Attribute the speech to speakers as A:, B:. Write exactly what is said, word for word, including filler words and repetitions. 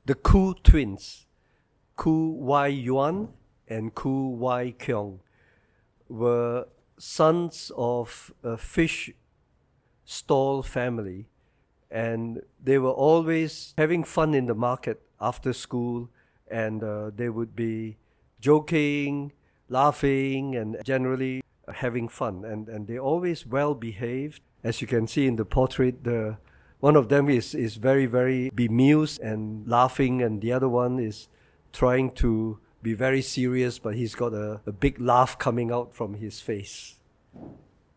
A: the Koo twins, Koo Wai Yuan and Koo Wai Kyung, were sons of a fish stall family, and they were always having fun in the market after school, and uh, they would be joking, laughing, and generally having fun, and, and they always well behaved. As you can see in the portrait, the one of them is, is very, very bemused and laughing, and the other one is trying to be very serious, but he's got a, a big laugh coming out from his face.